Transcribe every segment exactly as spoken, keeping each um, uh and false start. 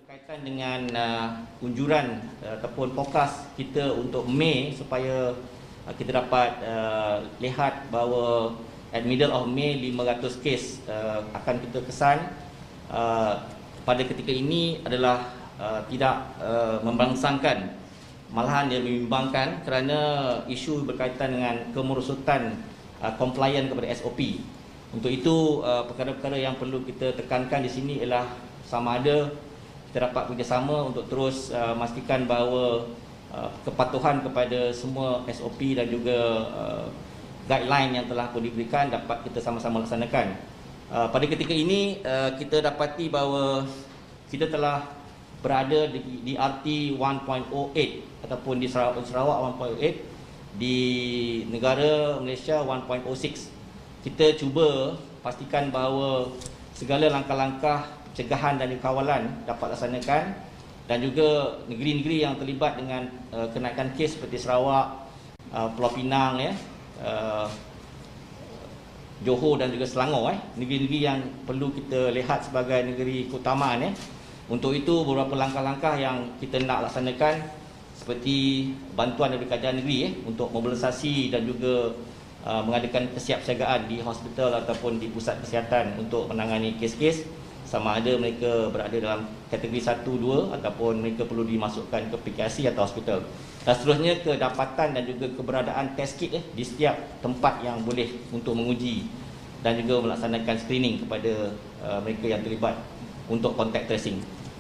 berkaitan dengan uh, unjuran uh, ataupun fokus kita untuk Mei supaya uh, kita dapat uh, lihat bahawa at middle of May lima ratus kes uh, akan kita kesan uh, pada ketika ini adalah uh, tidak uh, membangsangkan, malahan dia membimbangkan kerana isu berkaitan dengan kemerosotan uh, compliant kepada S O P. Untuk itu uh, perkara-perkara yang perlu kita tekankan di sini ialah sama ada kita dapat bekerjasama untuk terus uh, memastikan bahawa uh, kepatuhan kepada semua S O P dan juga uh, guideline yang telah pun diberikan dapat kita sama-sama laksanakan. Uh, pada ketika ini uh, kita dapati bahawa kita telah berada di, di R T satu titik kosong lapan ataupun di Sarawak, Sarawak satu titik kosong lapan, di negara Malaysia satu titik kosong enam. Kita cuba pastikan bahawa segala langkah-langkah pencegahan dan kawalan dapat laksanakan, dan juga negeri-negeri yang terlibat dengan uh, kenaikan kes seperti Sarawak, uh, Pulau Pinang, ya, uh, Johor dan juga Selangor, eh, negeri-negeri yang perlu kita lihat sebagai negeri keutamaan. Eh. Untuk itu beberapa langkah-langkah yang kita nak laksanakan seperti bantuan dari kerajaan negeri eh, untuk mobilisasi dan juga uh, mengadakan kesiapsiagaan di hospital ataupun di pusat kesihatan untuk menangani kes-kes, sama ada mereka berada dalam kategori satu, dua ataupun mereka perlu dimasukkan ke P K C atau hospital. Dan seterusnya kedapatan dan juga keberadaan test kit eh, di setiap tempat yang boleh untuk menguji dan juga melaksanakan screening kepada uh, mereka yang terlibat untuk contact tracing.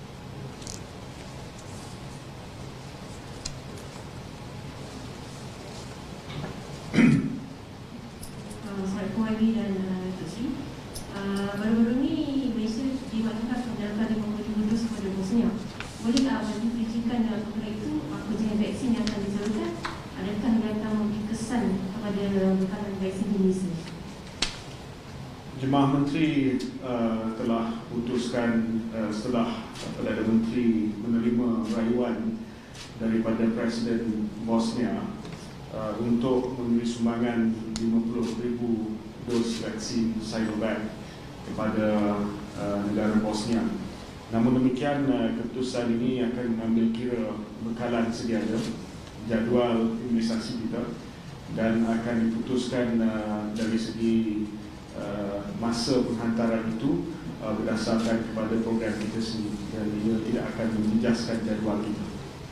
Assalamualaikum Wali dan Datuk Sri. Baru-baru ni Malaysia dimaklumkan menjalankan lima puluh ribu dos kepada Bosnia. Bolehkah Wali perincikan dalam perkara itu apa jenis vaksin yang akan disalurkan? Adakah ia akan memberi kesan kepada bekalan vaksin di Malaysia? Jemaah Menteri uh, telah putuskan uh, setelah Perdana Menteri menerima rayuan daripada Presiden Bosnia uh, untuk memberi sumbangan lima puluh ribu dos vaksin Sinovac kepada uh, negara Bosnia. Namun demikian, uh, keputusan ini akan mengambil kira bekalan sedia ada, jadual imunisasi kita, dan akan diputuskan uh, dari segi uh, masa penghantaran itu uh, berdasarkan kepada program kita sendiri, dan ia tidak akan menjejaskan jadual kita.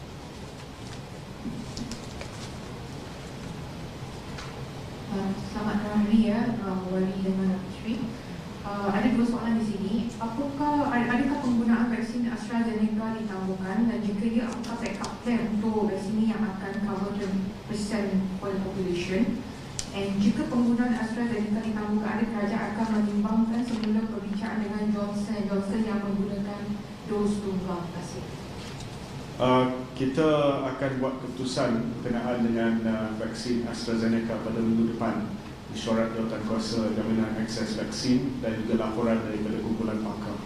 Selamat hari ya, Wali dan Datuk Sri. Uh, ada dua soalan di sini. Apakah adakah penggunaan vaksin AstraZeneca ditambahkan, dan jika ya, apakah backup plan untuk vaksin ini yang akan cover twenty percent for the population? Dan jika penggunaan AstraZeneca ditambahkan, ada kerajaan akan menimbangkan semula perbincangan dengan Johnson and Johnson yang menggunakan dos tunggal? Terima kasih. Uh, kita akan buat keputusan berkenaan dengan uh, vaksin AstraZeneca pada minggu depan, mesyuarat Jawatankuasa Jaminan Akses Vaksin dan juga laporan daripada kumpulan pakar.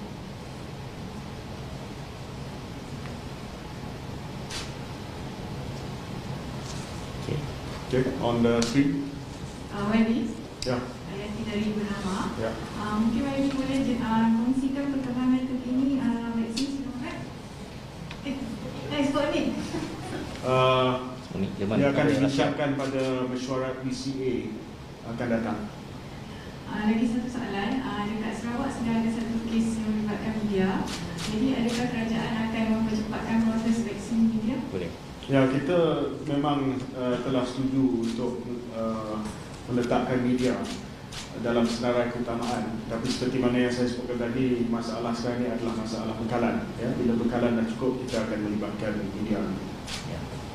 Okay. Okay, on the screen. Uh, Wali, Ya. Ayati dari Bernama. Ya. Uh, mungkin Wali boleh uh, kongsikan perkembangan terkini uh, vaksin Sinovac? Eh, eh, Sputnik. Uh, dia akan Dia disiapkan pada mesyuarat B C A akan datang. Uh, lagi satu soalan, uh, dekat Sarawak sedang ada satu kes yang melibatkan media. Jadi adakah kerajaan akan mempercepatkan proses vaksin media? Boleh. Ya, kita memang uh, telah setuju untuk uh, meletakkan media dalam senarai keutamaan. Tapi seperti mana yang saya sebutkan tadi, masalah sekarang ini adalah masalah bekalan. Ya, bila bekalan dah cukup, kita akan melibatkan media. Ya.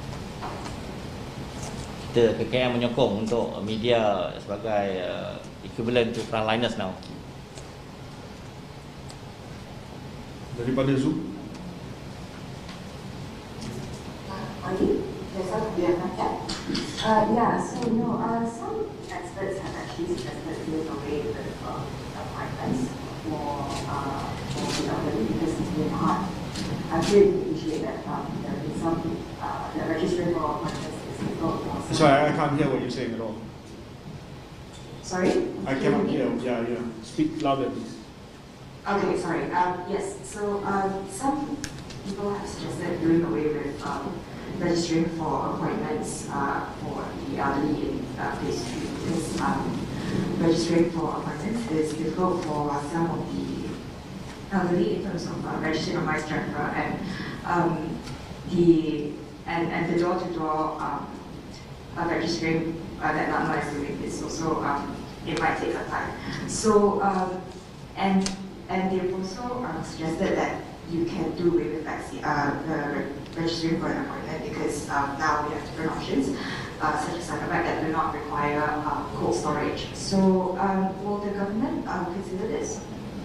Kita K K M menyokong untuk media sebagai uh, equivalent to frontliners now. Daripada Zoom. Uh, yeah, so no, uh, some experts have actually suggested moving away with uh, appointments for uh, for the elderly because it's really hard. I really appreciate that um, there is some uh, the registering for appointments is difficult. Sorry, I can't hear what you're saying at all. Sorry? I cannot hear. Yeah, yeah. Speak louder, please. Okay, sorry. Um, yes, so um, some doing away with um, registering for appointments uh, for the elderly in uh, phase three. Because um, registering for appointments is difficult for some of the elderly in terms of uh, registering on MyStrength and um, the and, and the door-to-door um, uh, registering uh, that Lama is doing is also um, it might take some time. So um, and and they've also um, suggested that you can do away with vaccine, uh, the registering for an appointment because um, now we have different options, uh, such as Sinovac that do not require uh, cold storage. So um, will the government uh, consider this?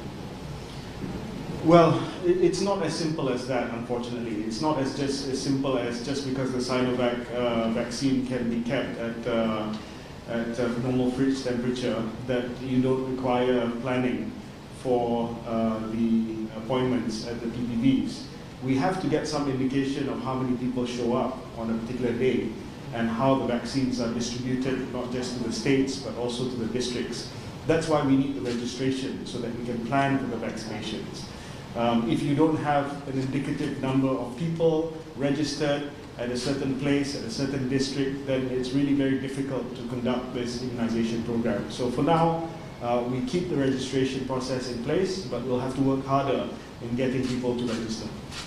Well, it's not as simple as that, unfortunately. It's not as just as simple as just because the Sinovac uh, vaccine can be kept at uh, at uh, normal fridge temperature that you don't require planning for uh, the appointments at the P P Vs. We have to get some indication of how many people show up on a particular day and how the vaccines are distributed, not just to the states, but also to the districts. That's why we need the registration, so that we can plan for the vaccinations. Um, if you don't have an indicative number of people registered at a certain place, at a certain district, then it's really very difficult to conduct this immunization program. So for now, uh, we keep the registration process in place, but we'll have to work harder in getting people to register.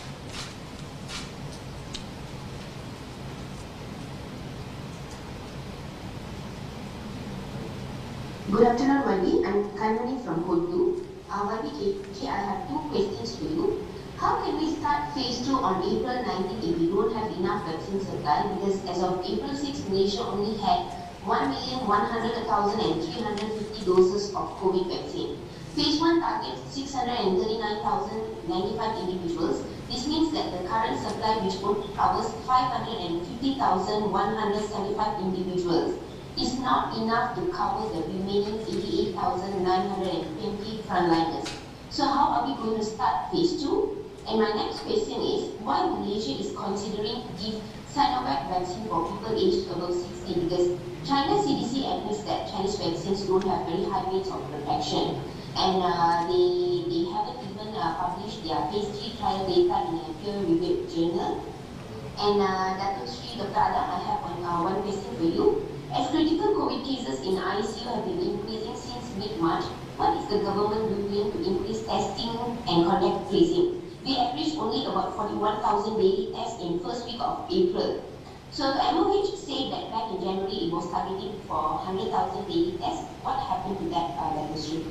Good afternoon, Wali. I'm Kanmani from Kodlu. Uh, Wali K K, I have two questions for you. How can we start phase two on April nineteenth if we don't have enough vaccine supply? Because as of April sixth, Malaysia only had one million one hundred thousand three hundred fifty doses of COVID vaccine. Phase one targets six hundred thirty-nine thousand ninety-five individuals. This means that the current supply, which covers five hundred fifty thousand one hundred seventy-five individuals, is not enough to cover the remaining eighty-eight thousand nine hundred twenty frontliners. So how are we going to start phase two? And my next question is, why Malaysia is considering to give Sinovac vaccine for people aged above sixty? Because China C D C admits that Chinese vaccines don't have very high rates of protection. And uh, they, they haven't even uh, published their phase three trial data in a peer-reviewed journal. And uh, Dato' Sri Doctor Adam, I have one, uh, one question for you. As critical COVID cases in I C U have been increasing since mid-March, what is the government doing to increase testing and contact tracing? We averaged only about forty-one thousand daily tests in first week of April. So the M O H said that back in January it was targeting for one hundred thousand daily tests. What happened to that uh, industry?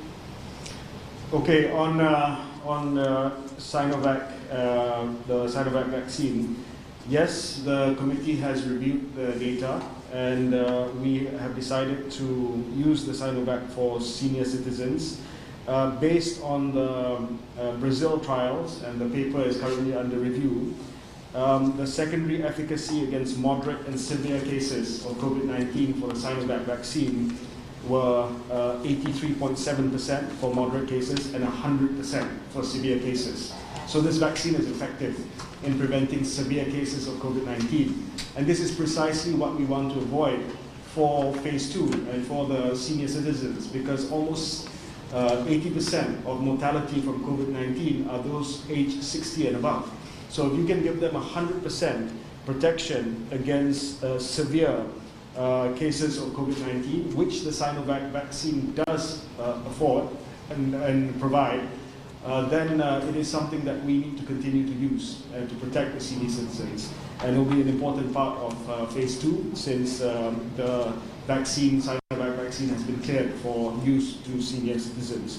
Okay, on uh, on uh, Sinovac, uh, the Sinovac vaccine, yes, the committee has reviewed the data, and uh, we have decided to use the Sinovac for senior citizens. Uh, based on the uh, Brazil trials, and the paper is currently under review, um, the secondary efficacy against moderate and severe cases of COVID nineteen for the Sinovac vaccine were uh, eighty-three point seven percent for moderate cases and one hundred percent for severe cases. So this vaccine is effective in preventing severe cases of COVID nineteen. And this is precisely what we want to avoid for phase two and for the senior citizens, because almost Uh, eighty percent of mortality from COVID nineteen are those aged sixty and above. So if you can give them one hundred percent protection against uh, severe uh, cases of COVID nineteen, which the Sinovac vaccine does uh, afford and, and provide, uh, then uh, it is something that we need to continue to use uh, to protect the senior citizens. And it will be an important part of uh, phase two, since um, the vaccine, Sinovac vaccine, has been cleared for use to senior citizens.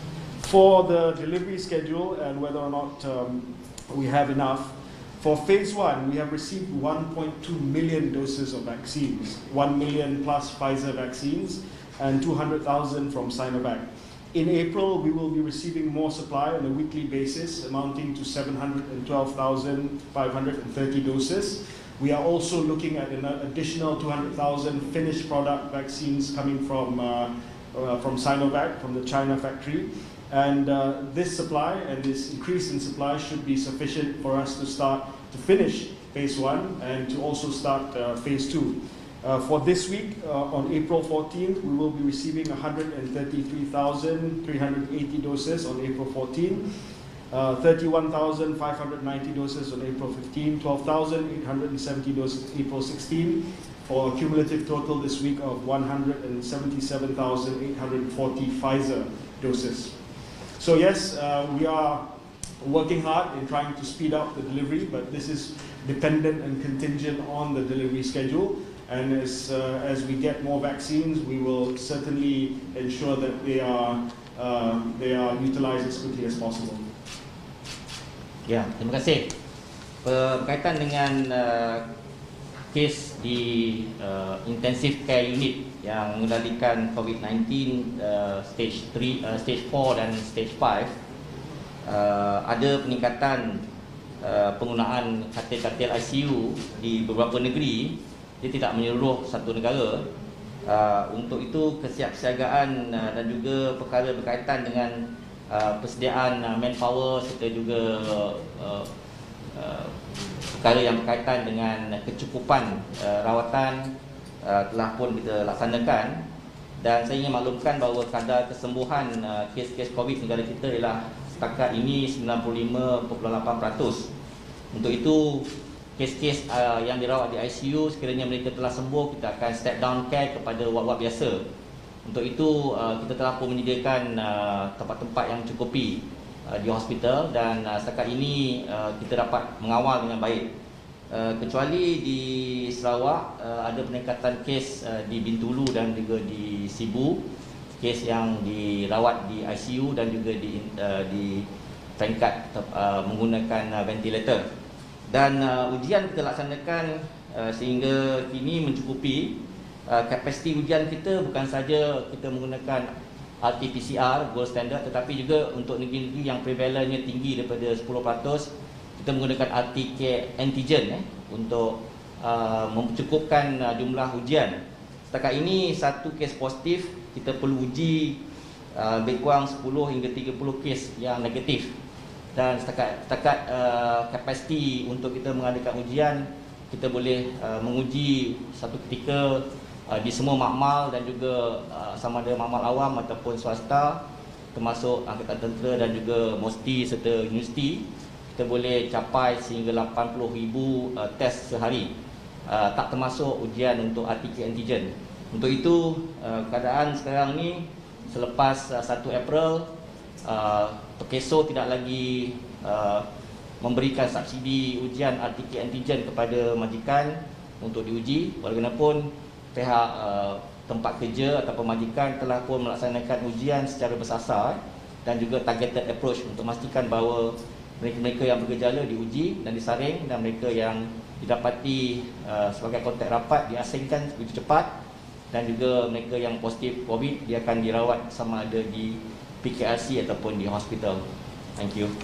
For the delivery schedule and whether or not um, we have enough, for phase one, we have received one point two million doses of vaccines, one million plus Pfizer vaccines, and two hundred thousand from Sinovac. In April, we will be receiving more supply on a weekly basis, amounting to seven hundred twelve thousand five hundred thirty doses. We are also looking at an additional two hundred thousand finished product vaccines coming from, uh, uh, from Sinovac, from the China factory. And uh, this supply and this increase in supply should be sufficient for us to start to finish phase one and to also start uh, phase two. Uh, for this week, uh, on April fourteenth, we will be receiving one hundred thirty-three thousand three hundred eighty doses on April fourteenth. uh, thirty-one thousand five hundred ninety doses on April fifteenth, twelve thousand eight hundred seventy doses April sixteenth, for a cumulative total this week of one hundred seventy-seven thousand eight hundred forty Pfizer doses. So yes, uh, we are working hard in trying to speed up the delivery, but this is dependent and contingent on the delivery schedule. And as, uh, as we get more vaccines, we will certainly ensure that they are, uh, they are utilized as quickly as possible. Ya, terima kasih. Berkaitan dengan uh, kes di uh, intensive care unit yang mengendalikan COVID sembilan belas uh, stage tiga, uh, stage empat dan stage lima, uh, ada peningkatan uh, penggunaan katil-katil I C U di beberapa negeri. Dia tidak menyeluruh satu negara. Uh, untuk itu kesiapsiagaan uh, dan juga perkara berkaitan dengan uh, persediaan uh, manpower serta juga uh, uh, perkara yang berkaitan dengan kecukupan uh, rawatan uh, telah pun kita laksanakan. Dan saya ingin maklumkan bahawa kadar kesembuhan uh, kes-kes COVID negara kita ialah setakat ini sembilan puluh lima perpuluhan lapan peratus. Untuk itu, kes-kes uh, yang dirawat di I C U, sekiranya mereka telah sembuh, kita akan step down care kepada ward-ward biasa. Untuk itu, uh, kita telah pun menyediakan uh, tempat-tempat yang mencukupi uh, di hospital, dan uh, setakat ini uh, kita dapat mengawal dengan baik. Uh, kecuali di Sarawak, uh, ada peningkatan kes uh, di Bintulu dan juga di Sibu, kes yang dirawat di I C U dan juga di, uh, di peringkat uh, menggunakan uh, ventilator. Dan uh, ujian kita laksanakan uh, sehingga kini mencukupi. Uh, kapasiti ujian kita bukan saja kita menggunakan R T P C R gold standard, tetapi juga untuk negeri-negeri yang prevalennya tinggi daripada sepuluh peratus, kita menggunakan R T K antigen eh, untuk uh, mencukupkan uh, jumlah ujian. Setakat ini satu kes positif, kita perlu uji uh, lebih kurang sepuluh hingga tiga puluh kes yang negatif. Dan setakat, setakat uh, kapasiti untuk kita mengadakan ujian, kita boleh uh, menguji satu ketika uh, di semua makmal dan juga uh, sama ada makmal awam ataupun swasta, termasuk angkatan tentera dan juga MOSTI serta universiti. Kita boleh capai sehingga lapan puluh ribu uh, test sehari, uh, tak termasuk ujian untuk R T K antigen. Untuk itu, uh, keadaan sekarang ni selepas uh, satu April, uh, Pekeso tidak lagi uh, memberikan subsidi ujian R T K antigen kepada majikan untuk diuji. Walaupun pihak uh, tempat kerja atau majikan telah pun melaksanakan ujian secara bersasar dan juga targeted approach untuk memastikan bahawa mereka-mereka yang bergejala diuji dan disaring, dan mereka yang didapati uh, sebagai kontak rapat diasingkan begitu cepat, dan juga mereka yang positif COVID dia akan dirawat sama ada di P K R C ataupun di hospital. Thank you.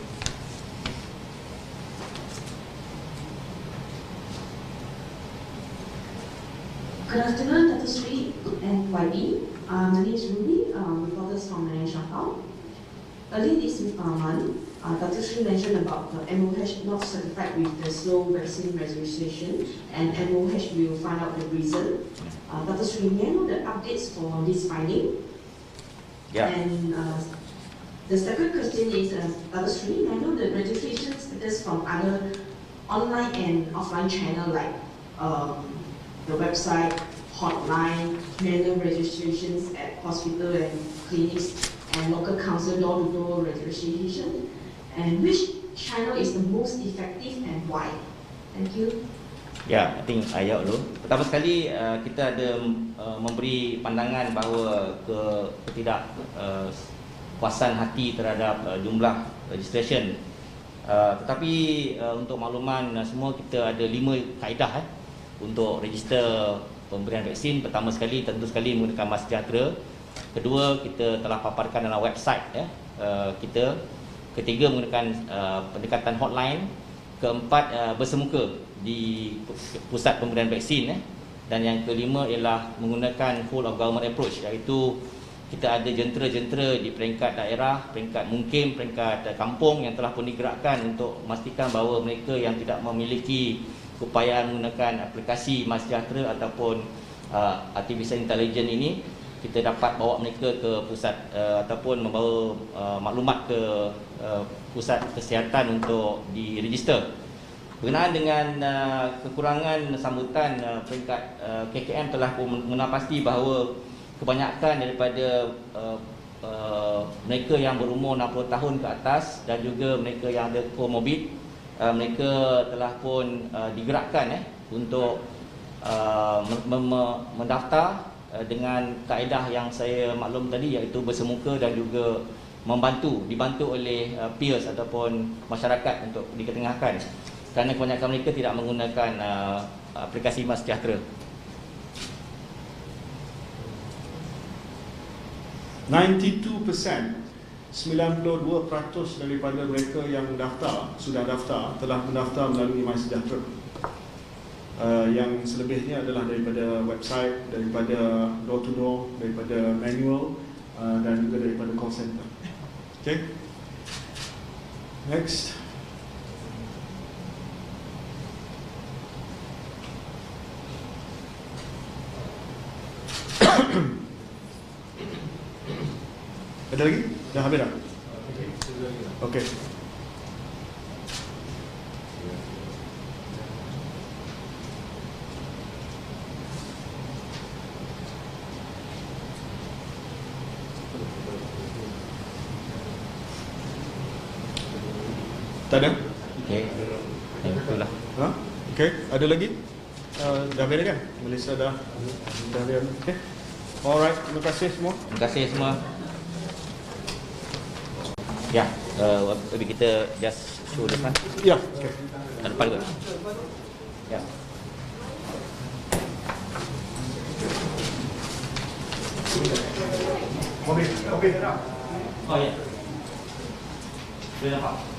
Good afternoon, Doctor Sri and Y B. Uh, my name is Ruby, uh, reporters from Malaysia Shangkao. Early this uh, month, uh, Doctor Sri mentioned about the M O H not certified with the slow vaccine registration, and M O H will find out the reason. Uh, Doctor Sri, may I know the updates for this finding? Yeah. And uh, the second question is, uh, Doctor Sri, I know the registration status from other online and offline channel like um, the website, hotline, manual registrations at hospital and clinics, and local council door-to-door registration. And which channel is the most effective and why? Thank you. Ya, I think ayat dulu. Pertama sekali uh, kita ada uh, memberi pandangan bahawa ke ketidak uh, puasan hati terhadap uh, jumlah registration. Uh, tetapi uh, untuk makluman uh, semua, kita ada lima kaedah eh, untuk register pemberian vaksin. Pertama sekali tentu sekali menggunakan MySejahtera. Kedua, kita telah paparkan dalam website eh, uh, kita. Ketiga, menggunakan uh, pendekatan hotline. Keempat, uh, bersemuka di pusat pemberian vaksin eh. Dan yang kelima ialah menggunakan whole of government approach, iaitu kita ada jentera-jentera di peringkat daerah, peringkat mungkin, peringkat uh, kampung yang telah pun digerakkan untuk memastikan bahawa mereka yang tidak memiliki keupayaan menggunakan aplikasi MySejahtera ataupun uh, artificial intelligence ini, kita dapat bawa mereka ke pusat uh, ataupun membawa uh, maklumat ke uh, pusat kesihatan untuk diregister. Berkenaan dengan uh, kekurangan sambutan, uh, peringkat uh, K K M telah pun mengenal pasti bahawa kebanyakan daripada uh, uh, mereka yang berumur enam puluh tahun ke atas dan juga mereka yang ada komorbid, uh, mereka telah pun uh, digerakkan eh, untuk uh, mendaftar uh, dengan kaedah yang saya maklum tadi, iaitu bersemuka dan juga membantu, dibantu oleh uh, peers ataupun masyarakat untuk diketengahkan. Kerana kebanyakan mereka tidak menggunakan uh, aplikasi Mas Sejahtera. ninety-two percent, sembilan puluh dua peratus daripada mereka yang daftar, sudah daftar, telah mendaftar melalui MySejahtera. Uh, yang selebihnya adalah daripada website, daripada door to door, daripada manual uh, dan juga daripada call center. Okay. Next. Ada lagi? Dah habis dah? Okey. Tak ada? Okey. Ya, betul lah. Ha? Okey, ada lagi? Uh, dah habis kan? Melissa dah dah habis. Okey. Alright, terima kasih semua. Terima kasih semua. Ya, uh, lebih kita just show depan. Ya, okey. Depan juga. Ya. Okey, okey. Oh ya. Boleh nampak?